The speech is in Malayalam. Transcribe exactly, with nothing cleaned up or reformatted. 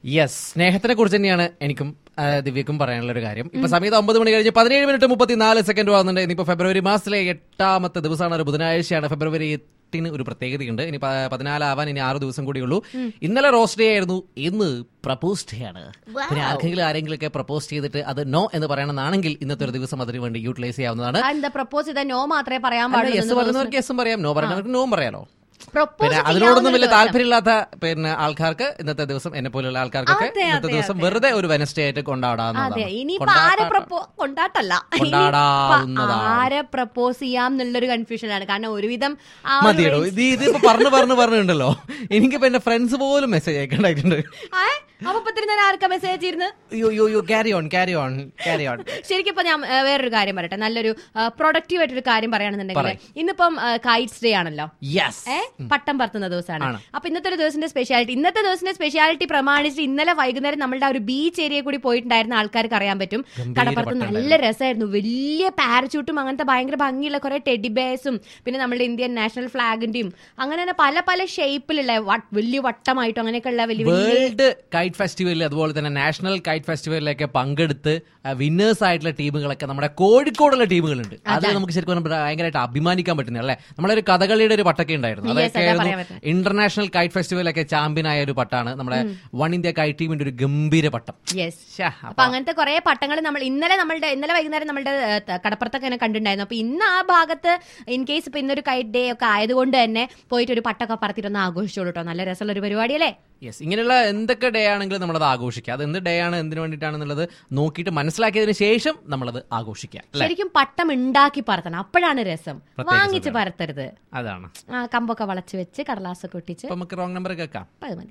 യെസ്, സ്നേഹത്തിനെ കുറിച്ച് തന്നെയാണ് എനിക്കും ദിവ്യക്കും പറയാനുള്ള ഒരു കാര്യം. ഇപ്പൊ സമയത്ത് ഒമ്പത് മണി കഴിഞ്ഞ് പതിനേഴ് മിനിറ്റ് മുപ്പത്തിനാല് സെക്കൻഡ് ആവുന്നുണ്ട്. ഇനിയിപ്പോ ഫെബ്രുവരി മാസത്തിലെ എട്ടാമത്തെ ദിവസമാണ്, ഒരു ബുധനാഴ്ചയാണ്. ഫെബ്രുവരി എട്ടിന് ഒരു പ്രത്യേകതയുണ്ട്. ഇനി പതിനാലാവാൻ ഇനി ആറ് ദിവസം കൂടിയുള്ളൂ. ഇന്നലെ റോസ്റ്റ് ഡേ ആയിരുന്നു, ഇന്ന് പ്രപ്പോസ് ഡേ ആണ്. പിന്നെ ആർക്കെങ്കിലും ആരെങ്കിലും ഒക്കെ പ്രപ്പോസ് ചെയ്തിട്ട് അത് നോ എന്ന് പറയണമെന്നാണെങ്കിൽ ഇന്നത്തെ ഒരു ദിവസം അതിന് വേണ്ടി യൂട്ടിലൈസ് ചെയ്യാവുന്നതാണ്. പ്രപ്പോസ് ചെയ്താൽ നോ മാത്രമേ പറയാൻ പാടുള്ളൂ. യെസ് പറയുന്നവർക്ക് യെസും പറയാം, നോ പറയുന്നവർക്ക് നോം പറയാലോ. പിന്നെ അതിനോടൊന്നും വലിയ താല്പര്യമില്ലാത്ത പിന്നെ ആൾക്കാർക്ക് ഇന്നത്തെ ദിവസം, എന്നെ പോലുള്ള ആൾക്കാർക്കൊക്കെ ഇന്നത്തെ ദിവസം വെറുതെ ഒരു വെനസ്ഡേ ആയിട്ട് കൊണ്ടാടാവുന്നതാണ്. ആരെ പ്രപ്പോസ് ചെയ്യാം എന്നുള്ളൊരു കൺഫ്യൂഷനാണ്. കാരണം ഒരുവിധം മതിയോ ഇതിപ്പോ പറഞ്ഞു പറഞ്ഞു പറഞ്ഞിട്ടുണ്ടല്ലോ. എനിക്കിപ്പോ എന്റെ ഫ്രണ്ട്സ് പോലും മെസ്സേജ് അയക്കണ്ടായിട്ടുണ്ട്. ശരിക്കും ഇപ്പൊ ഞാൻ വേറൊരു കാര്യം പറയട്ടെ, നല്ലൊരു പ്രൊഡക്റ്റീവ് ആയിട്ടൊരു കാര്യം പറയുകയാണെന്നുണ്ടെങ്കിൽ, ഇന്നിപ്പം കൈറ്റ്സ് ഡേ ആണല്ലോ, പട്ടം പറത്തുന്ന ദിവസമാണ്. അപ്പൊ ഇന്നത്തെ ഒരു ദിവസത്തിന്റെ സ്പെഷ്യാലിറ്റി ഇന്നത്തെ ദിവസത്തിന്റെ സ്പെഷ്യാലിറ്റി പ്രമാണിച്ച് ഇന്നലെ വൈകുന്നേരം നമ്മളുടെ ആ ഒരു ബീച്ച് ഏരിയ കൂടി പോയിട്ടുണ്ടായിരുന്ന ആൾക്കാർക്ക് അറിയാൻ പറ്റും. കടപ്പുറത്ത് നല്ല രസമായിരുന്നു. വലിയ പാരച്യൂട്ടും അങ്ങനത്തെ ഭയങ്കര ഭംഗിയുള്ള കുറെ ടെഡി ബേഴ്സും പിന്നെ നമ്മുടെ ഇന്ത്യൻ നാഷണൽ ഫ്ലാഗിന്റെയും അങ്ങനെ തന്നെ പല പല ഷേപ്പിലുള്ള വലിയ വട്ടമായിട്ടും അങ്ങനെയൊക്കെയുള്ള വലിയ വേൾഡ് കൈറ്റ് ഫെസ്റ്റിവലിൽ അതുപോലെ തന്നെ നാഷണൽ കൈറ്റ് ഫെസ്റ്റിവലിലൊക്കെ പങ്കെടുത്ത് വിന്നേഴ്സ് ആയിട്ടുള്ള ടീമുകളൊക്കെ നമ്മുടെ കോഴിക്കോടുള്ള ടീമുകളുണ്ട്. അത് നമുക്ക് ശരിക്കും ഭയങ്കരമായിട്ട് അഭിമാനിക്കാൻ പറ്റുന്നത് അല്ലേ. നമ്മളൊരു കഥകളിയുടെ ഒരു പട്ടൊക്കെ ഉണ്ടായിരുന്നു, അതൊക്കെ ഇന്റർനാഷണൽ കൈറ്റ് ഫെസ്റ്റിവലൊക്കെ ചാമ്പ്യൻ ആയ ഒരു പട്ടാണ് നമ്മുടെ വൺ ഇന്ത്യ കൈറ്റ് ടീമിന്റെ ഒരു ഗംഭീര പട്ടം. അപ്പൊ അങ്ങനത്തെ കുറെ പട്ടങ്ങൾ നമ്മൾ ഇന്നലെ നമ്മളുടെ ഇന്നലെ വൈകുന്നേരം നമ്മുടെ കടപ്പുറത്തൊക്കെ തന്നെ കണ്ടിട്ടുണ്ടായിരുന്നു. അപ്പൊ ഇന്ന് ആ ഭാഗത്ത് ഇൻ കേസ് ഇപ്പൊ ഇന്നൊരു കൈറ്റ് ഡേ ഒക്കെ ആയതുകൊണ്ട് തന്നെ പോയിട്ട് ഒരു പട്ടൊക്കെ പറത്തിട്ടൊന്ന് ആഘോഷിച്ചോളൂ കേട്ടോ. നല്ല രസമുള്ള ഒരു പരിപാടി അല്ലേ. യെസ്, ഇങ്ങനെയുള്ള എന്തൊക്കെ ഡേ ആണെങ്കിലും നമ്മളത് ആഘോഷിക്കുക. അത് എന്ത് ഡേ ആണ്, എന്തിനു വേണ്ടിയിട്ടാണെന്നുള്ളത് നോക്കിയിട്ട് മനസ്സിലാക്കിയതിന് ശേഷം നമ്മളത് ആഘോഷിക്കുക. ശരിക്കും പട്ടം ഉണ്ടാക്കി പറത്തണം, അപ്പോഴാണ് രസം. വാങ്ങിച്ച് പറത്തരുത്. അതാണ്. കമ്പൊക്കെ വളച്ച് വെച്ച് കടലാസൊക്കെ ഒട്ടിച്ച് നമുക്ക് റോങ് നമ്പർ കേൾക്കാം.